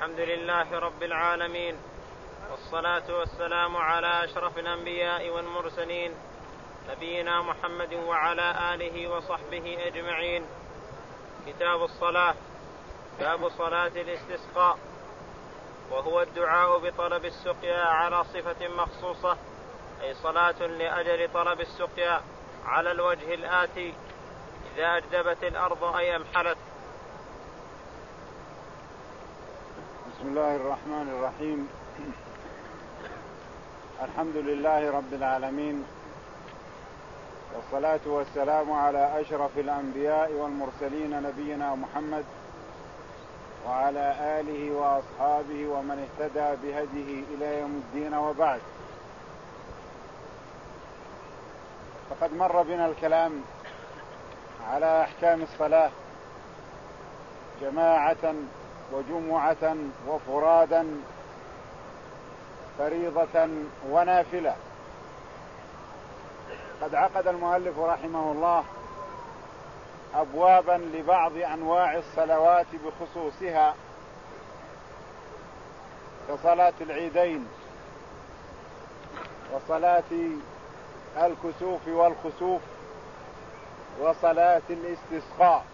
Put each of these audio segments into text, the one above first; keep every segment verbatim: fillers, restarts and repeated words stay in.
الحمد لله رب العالمين، والصلاة والسلام على أشرف الأنبياء والمرسلين نبينا محمد وعلى آله وصحبه أجمعين. كتاب الصلاة. باب صلاة الاستسقاء، وهو الدعاء بطلب السقيا على صفة مخصوصة، أي صلاة لأجل طلب السقيا على الوجه الآتي: إذا أجدبت الأرض أي امحلت. بسم الله الرحمن الرحيم. الحمد لله رب العالمين، والصلاة والسلام على أشرف الأنبياء والمرسلين نبينا محمد وعلى آله وأصحابه ومن اهتدى بهديه إلى يوم الدين، وبعد. فقد مر بنا الكلام على أحكام الصلاة جماعة وجمعة وفرادا، فريضة ونافلة. قد عقد المؤلف رحمه الله أبوابا لبعض أنواع الصلوات بخصوصها، كصلاة العيدين وصلاة الكسوف والخسوف وصلاة الاستسقاء.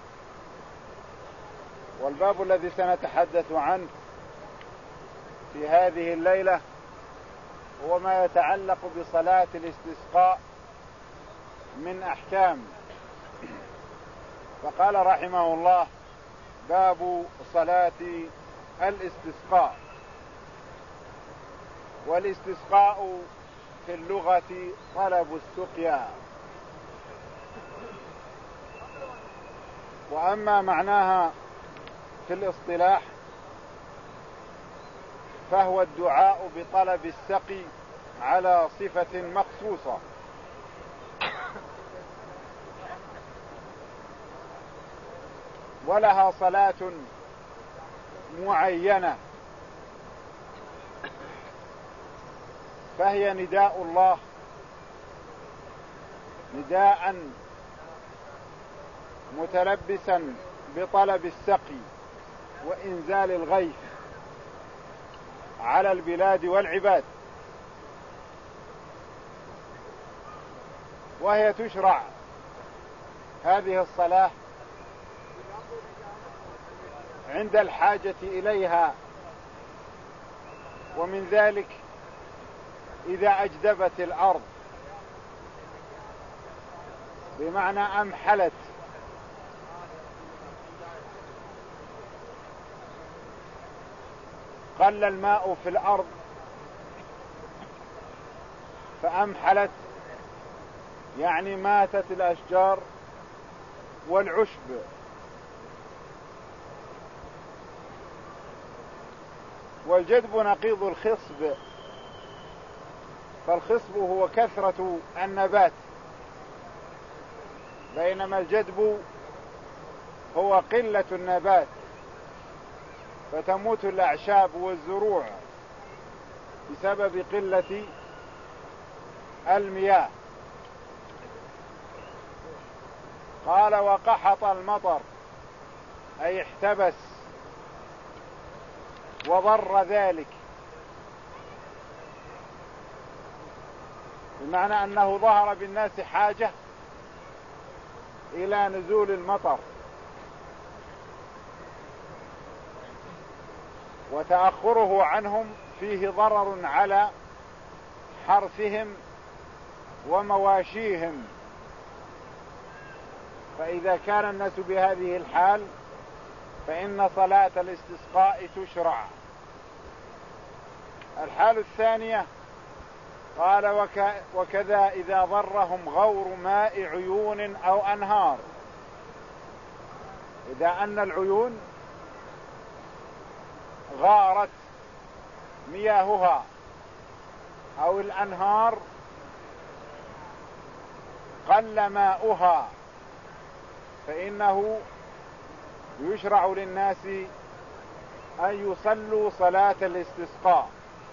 والباب الذي سنتحدث عنه في هذه الليلة هو ما يتعلق بصلاة الاستسقاء من أحكام. فقال رحمه الله: باب صلاة الاستسقاء. والاستسقاء في اللغة طلب السقيا، وأما معناها في الاصطلاح فهو الدعاء بطلب السقي على صفة مخصوصة، ولها صلاة معينة، فهي نداء الله، نداء متلبسا بطلب السقي وإنزال الغيث على البلاد والعباد. وهي تشرع هذه الصلاة عند الحاجة إليها، ومن ذلك إذا أجدبت الأرض، بمعنى أمحلت، قل الماء في الأرض فأمحلت، يعني ماتت الأشجار والعشب. والجدب نقيض الخصب، فالخصب هو كثرة النبات، بينما الجدب هو قلة النبات، فتموت الأعشاب والزروع بسبب قلة المياه. قال: وقحط المطر، أي احتبس وضر ذلك، بمعنى أنه ظهر بالناس حاجة إلى نزول المطر، وتأخره عنهم فيه ضرر على حرثهم ومواشيهم. فإذا كان الناس بهذه الحال فإن صلاة الاستسقاء تشرع. الحال الثانية قال: وك وكذا إذا ضرهم غور ماء عيون أو أنهار. إذا أن العيون غارت مياهها أو الأنهار قل ماؤها، فإنه يشرع للناس أن يصلوا صلاة الاستسقاء.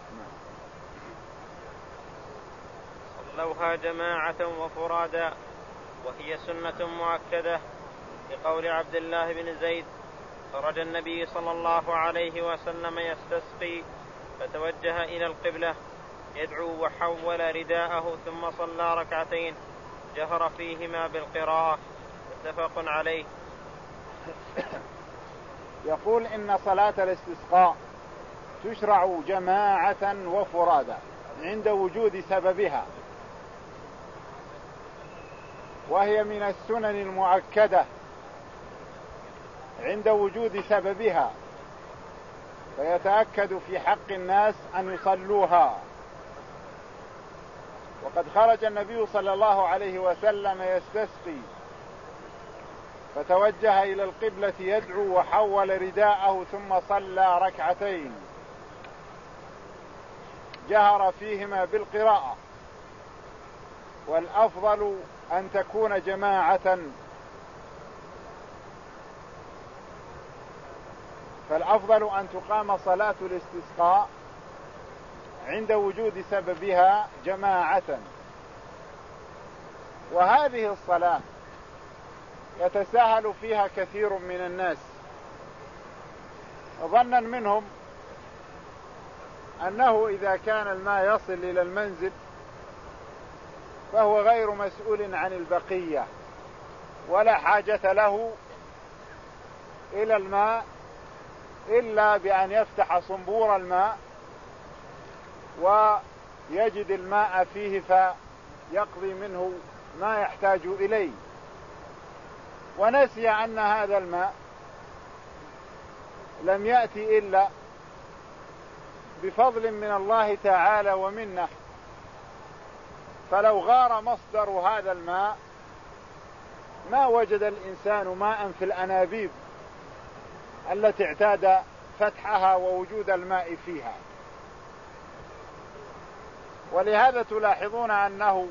صلوها جماعة وفرادا، وهي سنة مؤكدة، لقول عبد الله بن زيد: خرج النبي صلى الله عليه وسلم يستسقي فتوجه إلى القبلة يدعو وحول رداءه ثم صلى ركعتين جهر فيهما بالقراءة، متفق عليه. يقول إن صلاة الاستسقاء تشرع جماعة وفرادا عند وجود سببها، وهي من السنن المؤكدة عند وجود سببها، فيتأكد في حق الناس أن يصلوها. وقد خرج النبي صلى الله عليه وسلم يستسقي فتوجه إلى القبلة يدعو وحول رداءه ثم صلى ركعتين جهر فيهما بالقراءة، والأفضل أن تكون جماعة، فالأفضل أن تقام صلاة الاستسقاء عند وجود سببها جماعة. وهذه الصلاة يتساهل فيها كثير من الناس، ظنا منهم أنه إذا كان الماء يصل إلى المنزل فهو غير مسؤول عن البقية، ولا حاجة له إلى الماء إلا بأن يفتح صنبور الماء ويجد الماء فيه فيقضي منه ما يحتاج إليه، ونسي أن هذا الماء لم يأتي إلا بفضل من الله تعالى ومنه، فلو غار مصدر هذا الماء ما وجد الإنسان ماء في الأنابيب التي اعتاد فتحها ووجود الماء فيها. ولهذا تلاحظون أنه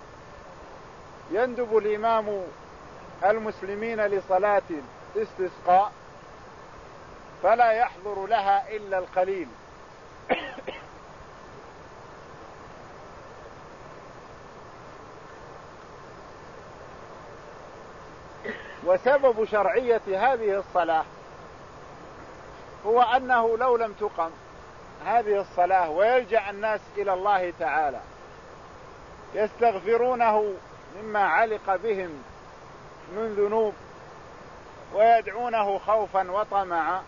يندب الإمام المسلمين لصلاة الاستسقاء فلا يحضر لها إلا القليل، وسبب شرعية هذه الصلاة هو أنه لو لم تقم هذه الصلاة ويلجأ الناس إلى الله تعالى يستغفرونه مما علق بهم من ذنوب ويدعونه خوفا وطمعا،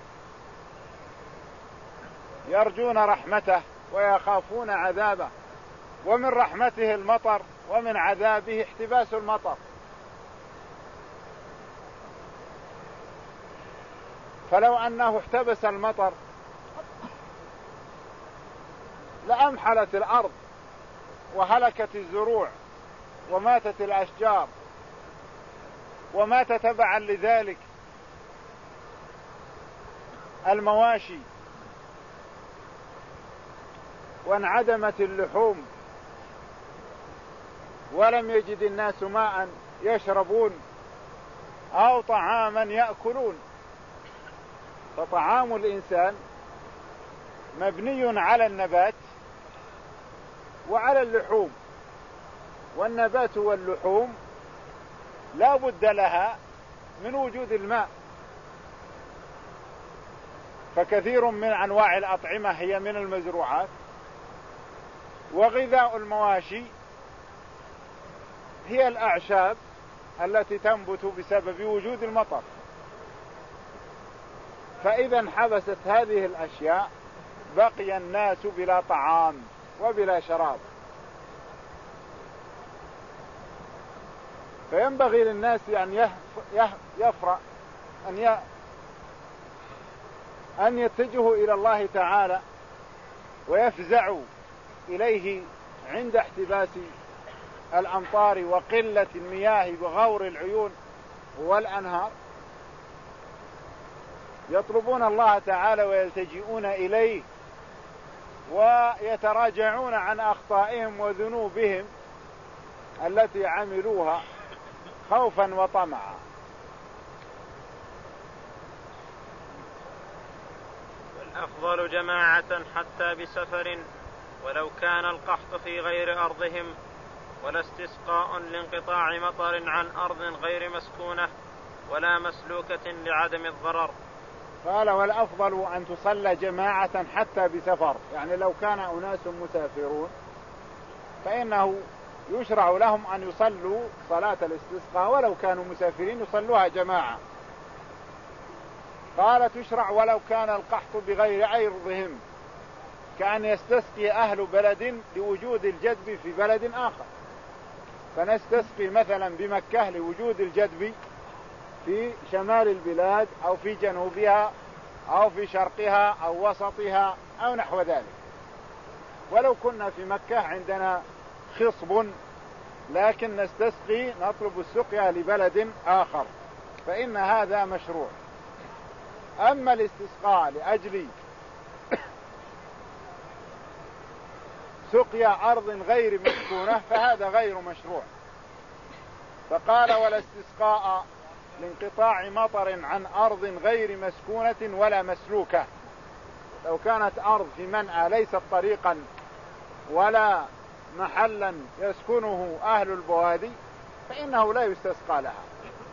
يرجون رحمته ويخافون عذابه، ومن رحمته المطر ومن عذابه احتباس المطر. فلو أنه احتبس المطر لأمحلت الأرض وهلكت الزروع وماتت الأشجار ومات تبعا لذلك المواشي وانعدمت اللحوم، ولم يجد الناس ماء يشربون أو طعاما يأكلون. فطعام الإنسان مبني على النبات وعلى اللحوم، والنبات واللحوم لا بد لها من وجود الماء، فكثير من أنواع الأطعمة هي من المزروعات، وغذاء المواشي هي الأعشاب التي تنبت بسبب وجود المطر. فإذا انحبست هذه الأشياء بقي الناس بلا طعام وبلا شراب. فينبغي للناس أن يفرأ أن أن يتجهوا إلى الله تعالى ويفزعوا إليه عند احتباس الأمطار وقلة المياه وغور العيون والأنهار، يطلبون الله تعالى ويلتجئون إليه ويتراجعون عن أخطائهم وذنوبهم التي عملوها خوفا وطمعا. والأفضل جماعة حتى بسفر ولو كان القحط في غير أرضهم، ولا استسقاء لانقطاع مطر عن أرض غير مسكونة ولا مسلوكة لعدم الضرر، قال والأفضل أن تصلى جماعة حتى بسفر، يعني لو كان أناس مسافرون فإنه يشرع لهم أن يصلوا صلاة الاستسقاء ولو كانوا مسافرين يصلوها جماعة. قال تشرع ولو كان القحط بغير عرضهم، كأن يستسقي أهل بلد لوجود الجدب في بلد آخر، فنستسقي مثلا بمكة لوجود الجدب في شمال البلاد أو في جنوبها أو في شرقها أو وسطها أو نحو ذلك. ولو كنا في مكة عندنا خصب لكن نستسقي نطلب السقيا لبلد آخر فإن هذا مشروع. أما الاستسقاء لأجل سقيا أرض غير مسكونة فهذا غير مشروع. فقال ولا استسقاء لانقطاع مطر عن أرض غير مسكونة ولا مسلوكة. لو كانت أرض في منأى ليست طريقا ولا محلا يسكنه أهل البوادي فإنه لا يستسقى لها.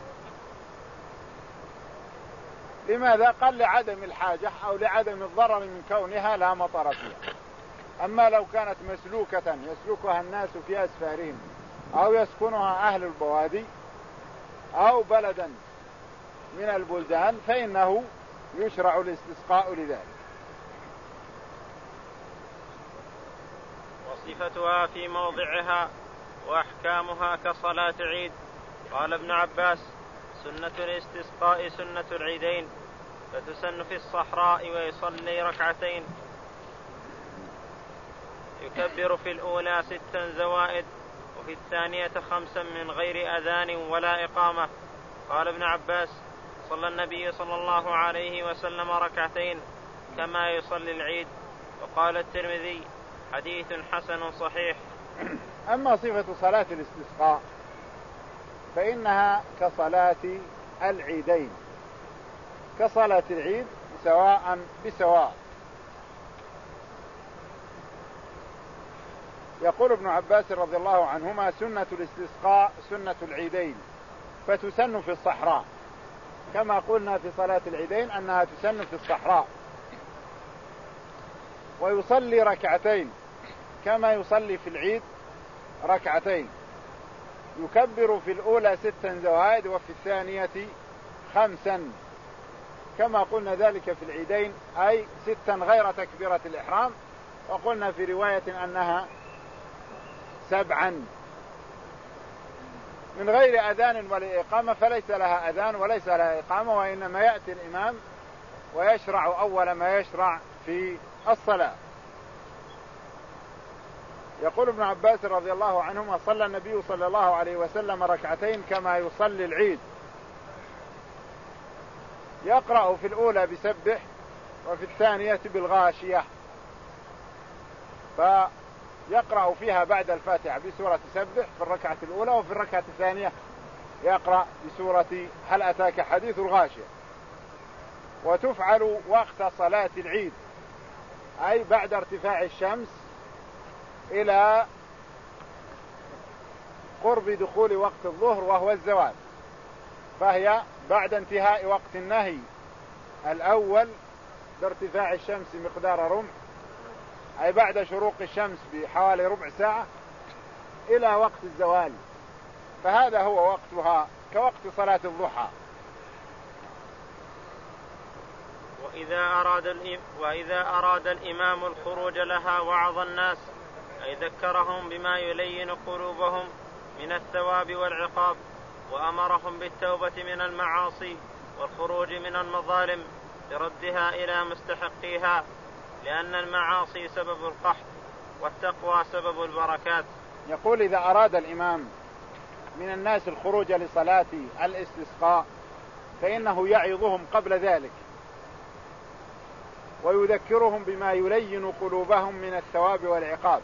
لماذا؟ قال لعدم الحاجة أو لعدم الضرر من كونها لا مطر فيها. أما لو كانت مسلوكة يسلكها الناس في أسفارهم أو يسكنها أهل البوادي أو بلدا من البلدان فإنه يشرع الاستسقاء لذلك. وصفتها في موضعها وأحكامها كصلاة عيد. قال ابن عباس سنة الاستسقاء سنة العيدين، فتسن في الصحراء ويصلي ركعتين، يكبر في الأولى ستا زوائد وفي الثانية خمسا من غير أذان ولا إقامة. قال ابن عباس صلى النبي صلى الله عليه وسلم ركعتين كما يصلي العيد. وقال الترمذي حديث حسن صحيح. أما صفة صلاة الاستسقاء فإنها كصلاة العيدين، كصلاة العيد سواء بسواء. يقول ابن عباس رضي الله عنهما سنة الاستسقاء سنة العيدين، فتسن في الصحراء كما قلنا في صلاة العيدين أنها تسن في الصحراء. ويصلي ركعتين كما يصلي في العيد ركعتين، يكبر في الأولى ستا زوائد وفي الثانية خمسا كما قلنا ذلك في العيدين، أي ستا غير تكبيرة الإحرام. وقلنا في رواية أنها سبعا من غير أذان ولا إقامة، فليس لها أذان وليس لها إقامة، وإنما يأتي الإمام ويشرع أول ما يشرع في الصلاة. يقول ابن عباس رضي الله عنهما صلى النبي صلى الله عليه وسلم ركعتين كما يصلي العيد، يقرأ في الأولى بسبح وفي الثانية بالغاشية، فيقرأ فيها بعد الفاتحة بسورة سبح في الركعة الأولى، وفي الركعة الثانية يقرأ بسورة هل أتاك حديث الغاشية. وتفعل وقت صلاة العيد، أي بعد ارتفاع الشمس إلى قرب دخول وقت الظهر وهو الزوال، فهي بعد انتهاء وقت النهي الأول بارتفاع الشمس مقدار رمح، أي بعد شروق الشمس بحوالي ربع ساعة إلى وقت الزوال، فهذا هو وقتها كوقت صلاة الضحى. وإذا أراد, وإذا أراد الإمام الخروج لها وعظ الناس، أي ذكرهم بما يلين قلوبهم من الثواب والعقاب، وأمرهم بالتوبة من المعاصي والخروج من المظالم لردها إلى مستحقيها، لأن المعاصي سبب القحط والتقوى سبب البركات. يقول إذا أراد الإمام من الناس الخروج لصلاة الاستسقاء فإنه يعظهم قبل ذلك ويذكرهم بما يلين قلوبهم من الثواب والعقاب،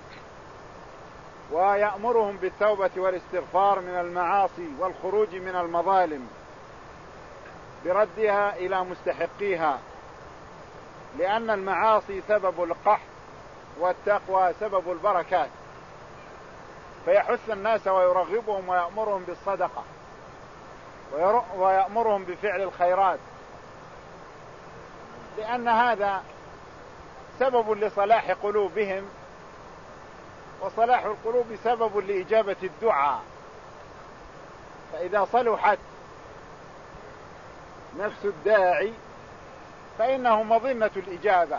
ويأمرهم بالتوبة والاستغفار من المعاصي والخروج من المظالم بردها إلى مستحقيها، لأن المعاصي سبب القحط والتقوى سبب البركات. فيحث الناس ويرغبهم ويأمرهم بالصدقة ويأمرهم بفعل الخيرات لأن هذا سبب لصلاح قلوبهم، وصلاح القلوب سبب لإجابة الدعاء. فإذا صلحت نفس الداعي فإنه مظنة الإجابة.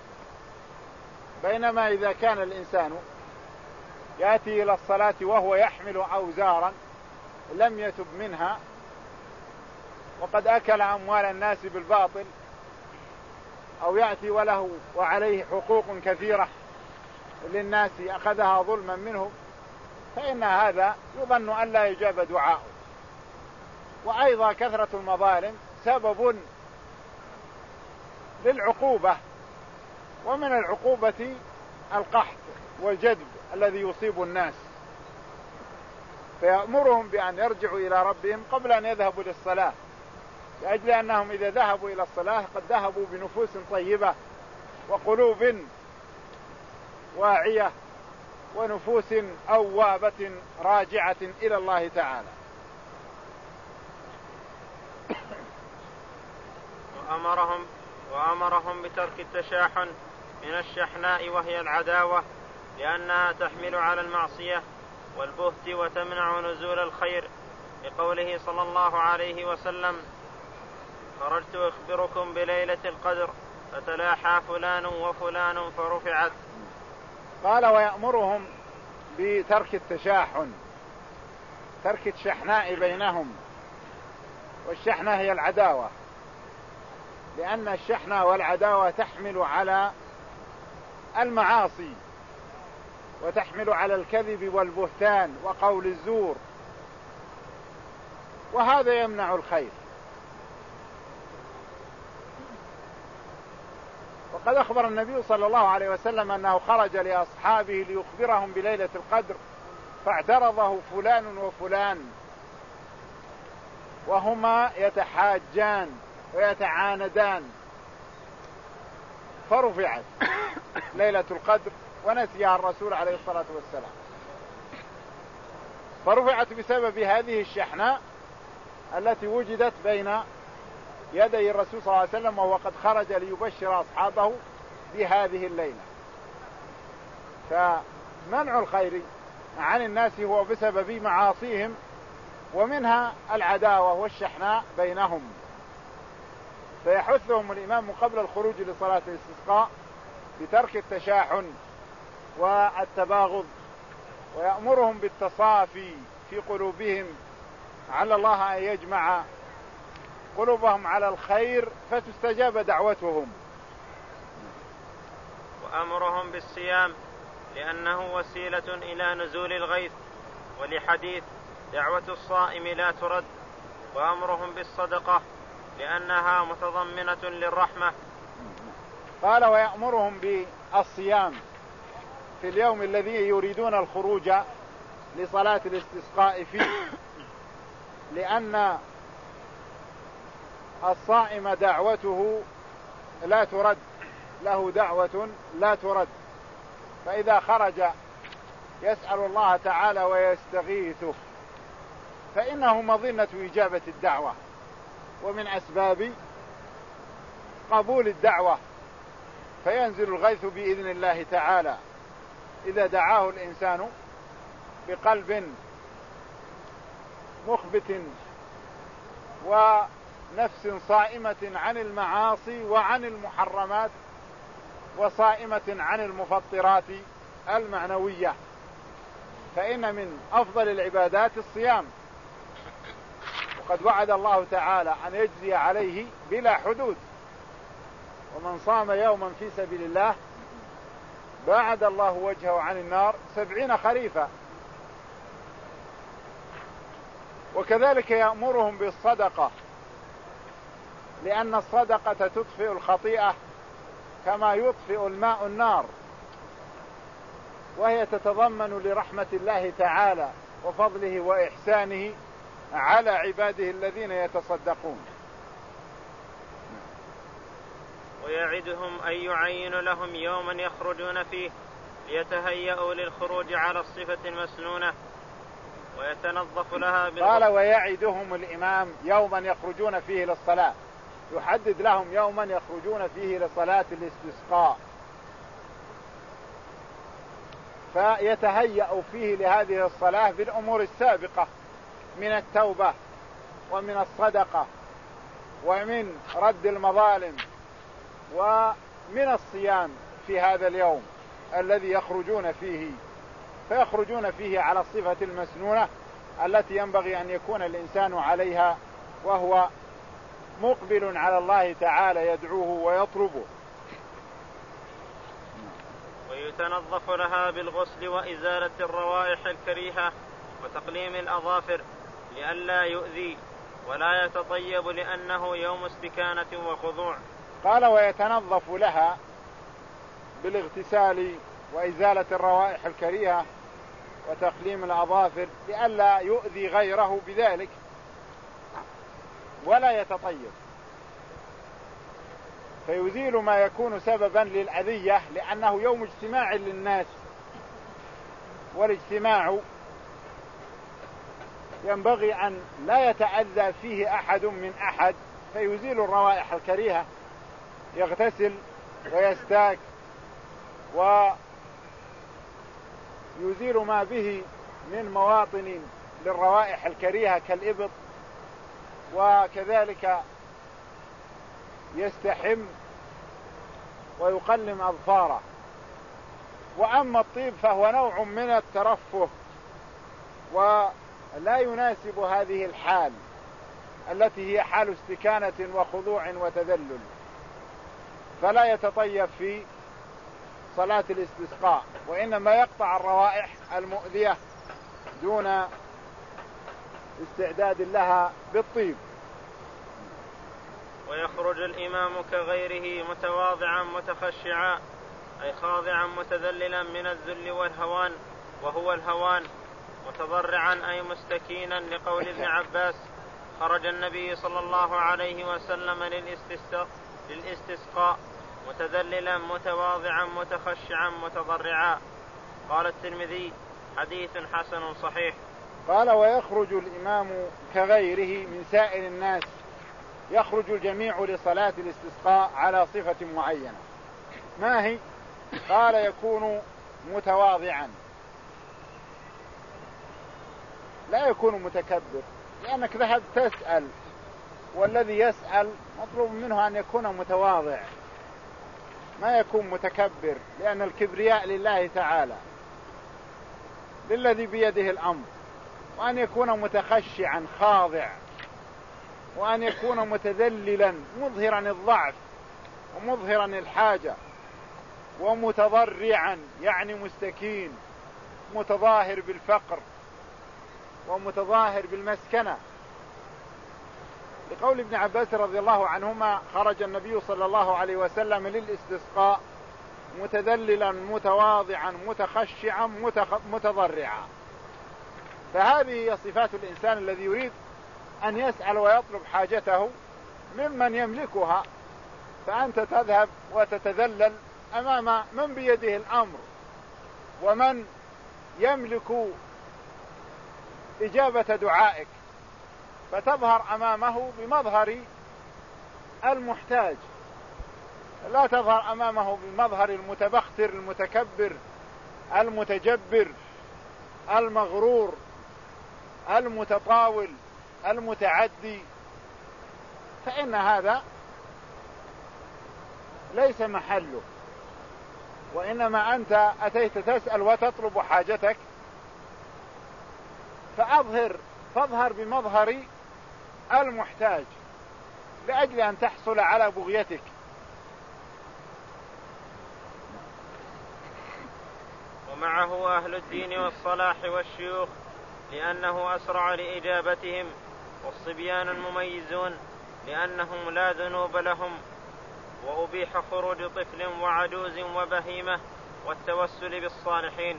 بينما إذا كان الإنسان يأتي إلى الصلاة وهو يحمل أوزارا لم يتب منها، وقد أكل أموال الناس بالباطل، أو يأتي وله وعليه حقوق كثيرة للناس أخذها ظلما منه، فإن هذا يظن أن لا يجاب دعاءه. وأيضا كثرة المظالم سبب للعقوبة، ومن العقوبة القحط والجدب الذي يصيب الناس، فيأمرهم بأن يرجعوا إلى ربهم قبل أن يذهبوا للصلاة، لأجل أنهم إذا ذهبوا إلى الصلاة قد ذهبوا بنفوس طيبة وقلوب واعية ونفوس أوابة راجعة إلى الله تعالى. وأمرهم, وأمرهم بترك التشاحن من الشحناء وهي العداوة، لأنها تحمل على المعصية والبهت وتمنع نزول الخير، لقوله صلى الله عليه وسلم: خرجت أخبركم بليلة القدر فتلاحى فلان وفلان فرفعت. قال: ويأمرهم بترك التشاحن، ترك الشحناء بينهم، والشحناء هي العداوة، لأن الشحناء والعداوة تحمل على المعاصي، وتحمل على الكذب والبهتان وقول الزور، وهذا يمنع الخير. وقد أخبر النبي صلى الله عليه وسلم أنه خرج لأصحابه ليخبرهم بليلة القدر، فاعترضه فلان وفلان وهما يتحاجان ويتعاندان، فرفعت ليلة القدر ونسيها الرسول عليه الصلاة والسلام، فرفعت بسبب هذه الشحناء التي وجدت بين يدي الرسول صلى الله عليه وسلم، وهو قد خرج ليبشر أصحابه بهذه الليلة. فمنع الخير عن الناس هو بسبب معاصيهم، ومنها العداوة والشحناء بينهم. فيحثهم الإمام قبل الخروج لصلاة الاستسقاء بترك التشاحن والتباغض، ويأمرهم بالتصافي في قلوبهم، على الله أن يجمع قلوبهم على الخير فتستجاب دعوتهم. وأمرهم بالصيام لأنه وسيلة إلى نزول الغيث، ولحديث: دعوة الصائم لا ترد. وأمرهم بالصدقة لأنها متضمنة للرحمة. قال: ويأمرهم بالصيام في اليوم الذي يريدون الخروج لصلاة الاستسقاء فيه، لأن الصائم دعوته لا ترد، له دعوة لا ترد، فإذا خرج يسأل الله تعالى ويستغيثه فإنه مظنة إجابة الدعوة، ومن أسباب قبول الدعوة، فينزل الغيث بإذن الله تعالى إذا دعاه الإنسان بقلب مخبت ونفس صائمة عن المعاصي وعن المحرمات، وصائمة عن المفطرات المعنوية. فإن من أفضل العبادات الصيام، وقد وعد الله تعالى أن يجزي عليه بلا حدود: ومن صام يوما في سبيل الله باعد الله وجهه عن النار سبعين خريفا. وكذلك يأمرهم بالصدقة، لأن الصدقة تطفئ الخطيئة كما يطفئ الماء النار، وهي تتضمن لرحمة الله تعالى وفضله وإحسانه على عباده الذين يتصدقون. ويعدهم أن يعين لهم يوما يخرجون فيه ليتهيأوا للخروج على الصفة المسنونة ويتنظف لها بالغسل. قال: ويعدهم الإمام يوما يخرجون فيه للصلاة، يحدد لهم يوما يخرجون فيه لصلاة الاستسقاء، فيتهيأ فيه لهذه الصلاة بالأمور السابقة من التوبة ومن الصدقة ومن رد المظالم ومن الصيام في هذا اليوم الذي يخرجون فيه، فيخرجون فيه على الصفة المسنونة التي ينبغي أن يكون الإنسان عليها وهو مقبل على الله تعالى يدعوه ويطلبه. ويتنظف لها بالغسل وإزالة الروائح الكريهة وتقليم الأظافر لئلا يؤذي، ولا يتطيب لأنه يوم استكانة وخضوع. قال ويتنظف لها بالاغتسال وإزالة الروائح الكريهة وتقليم الأظافر لئلا يؤذي غيره بذلك، ولا يتطيب، فيزيل ما يكون سببا للأذية، لأنه يوم اجتماع للناس، والاجتماع ينبغي أن لا يتأذى فيه أحد من أحد، فيزيل الروائح الكريهة، يغتسل ويستاك ويزيل ما به من مواطن للروائح الكريهة كالإبط، وكذلك يستحم ويقلم أظفاره. وأما الطيب فهو نوع من الترفه ولا يناسب هذه الحال التي هي حال استكانة وخضوع وتذلل، فلا يتطيب في صلاة الاستسقاء، وإنما يقطع الروائح المؤذية دون استعداد لها بالطيب. ويخرج الإمام كغيره متواضعا متخشعا، أي خاضعا متذللا من الذل والهوان، وهو الهوان، متضرعا أي مستكينا، لقول ابن عباس: خرج النبي صلى الله عليه وسلم للاستسقاء متذللا متواضعا متخشعا متضرعا. قال الترمذي: حديث حسن صحيح. قال ويخرج الإمام كغيره من سائر الناس، يخرج الجميع لصلاة الاستسقاء على صفة معينة. ما هي؟ قال يكون متواضعا، لا يكون متكبر، لأنك ذهب تسأل، والذي يسأل مطلوب منه أن يكون متواضع، ما يكون متكبر، لأن الكبرياء لله تعالى للذي بيده الأمر. وأن يكون متخشعا خاضع، وأن يكون متذللا مظهرا الضعف ومظهرا الحاجة، ومتضرعا يعني مستكين، متظاهر بالفقر ومتظاهر بالمسكنة، لقول ابن عباس رضي الله عنهما: خرج النبي صلى الله عليه وسلم للاستسقاء متذللا متواضعا متخشعا متضرعا. فهذه هي صفات الإنسان الذي يريد أن يسأل ويطلب حاجته ممن يملكها، فأنت تذهب وتتذلل أمام من بيده الأمر ومن يملك إجابة دعائك، فتظهر أمامه بمظهر المحتاج، لا تظهر أمامه بمظهر المتبختر المتكبر المتجبر المغرور المتطاول المتعدي، فإن هذا ليس محله. وإنما أنت أتيت تسأل وتطلب حاجتك، فأظهر فاظهر بمظهر المحتاج لأجل أن تحصل على بغيتك. ومعه أهل الدين والصلاح والشيوخ، لأنه أسرع لإجابتهم، والصبيان المميزون لأنهم لا ذنوب لهم، وأبيح خروج طفل وعجوز وبهيمة والتوسل بالصالحين.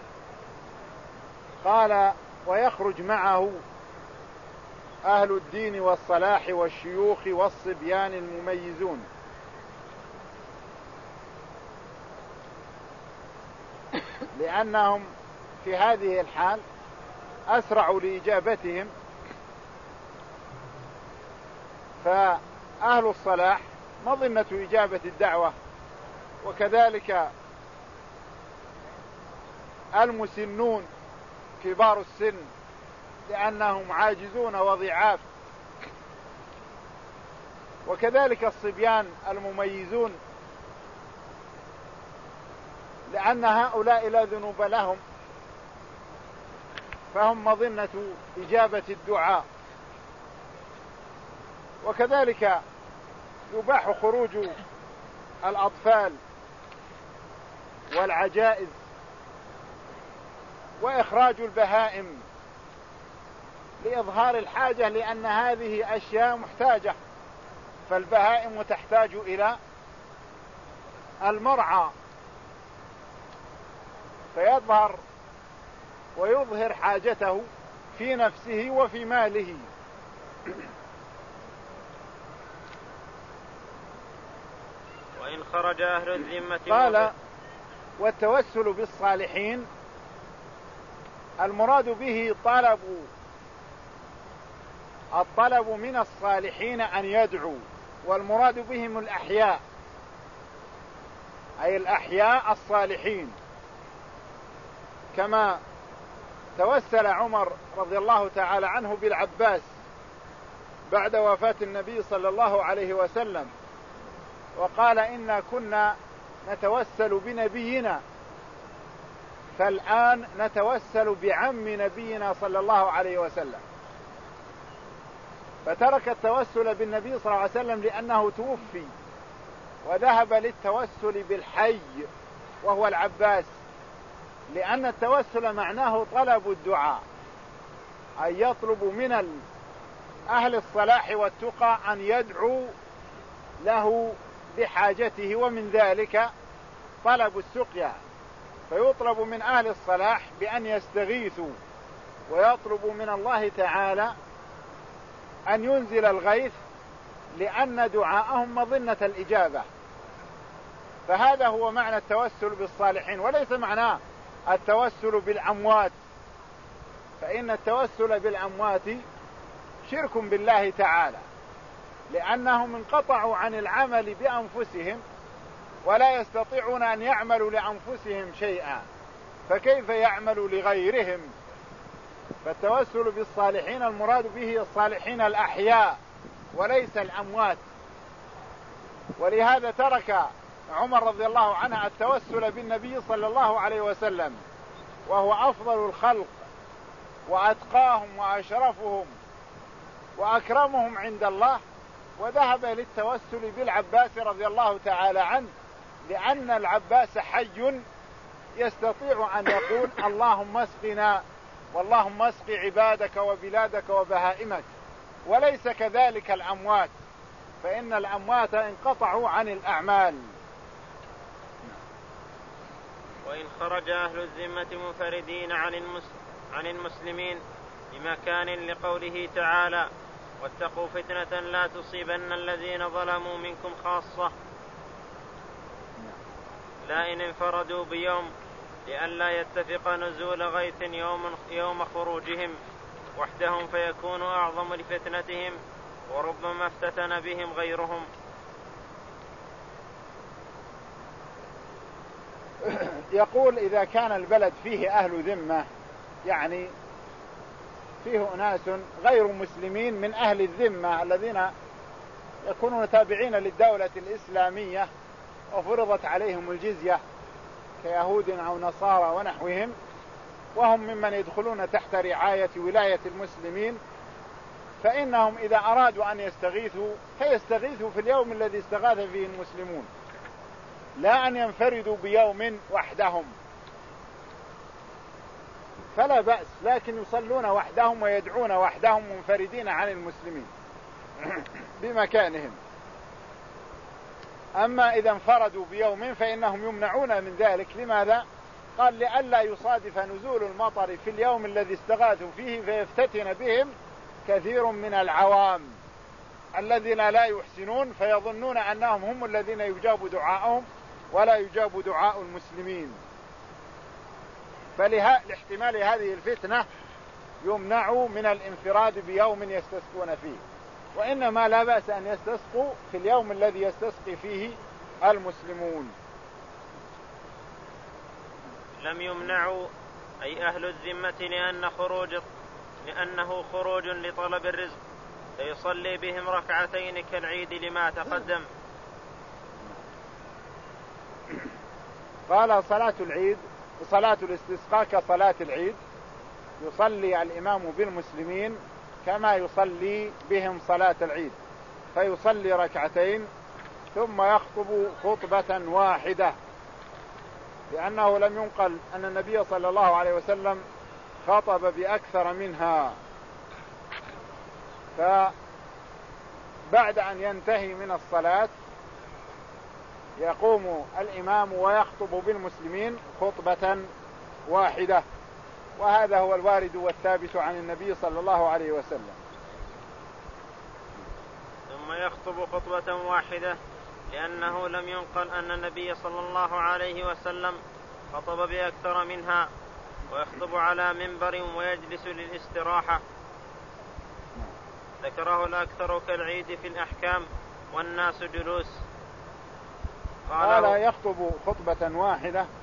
قال ويخرج معه أهل الدين والصلاح والشيوخ والصبيان المميزون، لأنهم في هذه الحال أسرعوا لإجابتهم، أهل الصلاح مظنة إجابة الدعوة، وكذلك المسنون كبار السن لأنهم عاجزون وضعاف، وكذلك الصبيان المميزون لأن هؤلاء لا ذنوب لهم فهم مظنة إجابة الدعاء. وكذلك يباح خروج الأطفال والعجائز وإخراج البهائم لإظهار الحاجة، لأن هذه أشياء محتاجة، فالبهائم تحتاج إلى المرعى، فيظهر ويظهر حاجته في نفسه وفي ماله. وإن خرج أهل الذمة قال: والتوسل بالصالحين المراد به طلب الطلب من الصالحين أن يدعوا، والمراد بهم الأحياء، أي الأحياء الصالحين، كما توسل عمر رضي الله تعالى عنه بالعباس بعد وفاة النبي صلى الله عليه وسلم، وقال: إنا كنا نتوسل بنبينا فالآن نتوسل بعم نبينا صلى الله عليه وسلم. فترك التوسل بالنبي صلى الله عليه وسلم لأنه توفي، وذهب للتوسل بالحي وهو العباس، لأن التوسل معناه طلب الدعاء، أن يطلب من أهل الصلاح والتقى أن يدعو له بحاجته، ومن ذلك طلب السقيا، فيطلب من أهل الصلاح بأن يستغيثوا، ويطلب من الله تعالى أن ينزل الغيث، لأن دعاءهم مظنة الإجابة. فهذا هو معنى التوسل بالصالحين، وليس معناه التوسل بالأموات، فإن التوسل بالأموات شرك بالله تعالى، لأنهم انقطعوا عن العمل بأنفسهم ولا يستطيعون أن يعملوا لأنفسهم شيئا، فكيف يعمل لغيرهم؟ فالتوسل بالصالحين المراد به الصالحين الأحياء وليس الأموات. ولهذا ترك عمر رضي الله عنه التوسل بالنبي صلى الله عليه وسلم وهو أفضل الخلق وأتقاهم وأشرفهم وأكرمهم عند الله، وذهب للتوسل بالعباس رضي الله تعالى عنه، لأن العباس حي يستطيع أن يقول: اللهم اسقنا، واللهم اسق عبادك وبلادك وبهائمك، وليس كذلك الأموات، فإن الأموات انقطعوا عن الأعمال. وإن خرج أهل الذمة منفردين عن المسلمين بمكان، لقوله تعالى: واتقوا فتنة لا تصيبن الذين ظلموا منكم خاصة، لا إن انفردوا بيوم لئلا يتفق نزول غيث يوم, يوم خروجهم وحدهم فيكون أعظم لفتنتهم، وربما افتتن بهم غيرهم. يقول: إذا كان البلد فيه أهل ذمة، يعني فيه أناس غير مسلمين من أهل الذمة الذين يكونون تابعين للدولة الإسلامية وفرضت عليهم الجزية كيهود أو نصارى ونحوهم، وهم ممن يدخلون تحت رعاية ولاية المسلمين، فإنهم إذا أرادوا أن يستغيثوا فيستغيثوا في اليوم الذي استغاث فيه المسلمون، لا أن ينفردوا بيوم وحدهم، فلا بأس، لكن يصلون وحدهم ويدعون وحدهم منفردين عن المسلمين بمكانهم. أما إذا انفردوا بيوم فإنهم يمنعون من ذلك. لماذا؟ قال: لئلا يصادف نزول المطر في اليوم الذي استغاثوا فيه فيفتتن بهم كثير من العوام الذين لا يحسنون، فيظنون أنهم هم الذين يجاب دعاءهم ولا يجاب دعاء المسلمين. فلاحتمال هذه الفتنة يمنعوا من الانفراد بيوم يستسقون فيه. وإنما لا بأس أن يستسقوا في اليوم الذي يستسقي فيه المسلمون. لم يمنعوا أي أهل الذمة لأن خروج لأنه خروج لطلب الرزق، فيصلي بهم ركعتين كالعيد لما تقدم. قال صلاة العيد صلاة الاستسقاء كصلاة العيد، يصلي الإمام بالمسلمين كما يصلي بهم صلاة العيد، فيصلي ركعتين ثم يخطب خطبة واحدة، لأنه لم ينقل أن النبي صلى الله عليه وسلم خطب بأكثر منها. فبعد أن ينتهي من الصلاة يقوم الإمام ويخطب بالمسلمين خطبة واحدة، وهذا هو الوارد والثابت عن النبي صلى الله عليه وسلم. ثم يخطب خطبة واحدة لأنه لم ينقل أن النبي صلى الله عليه وسلم خطب بأكثر منها، ويخطب على منبر ويجلس للاستراحة. ذكره الأكثر كالعيد في الأحكام والناس جلوس. قال يخطب خطبة واحدة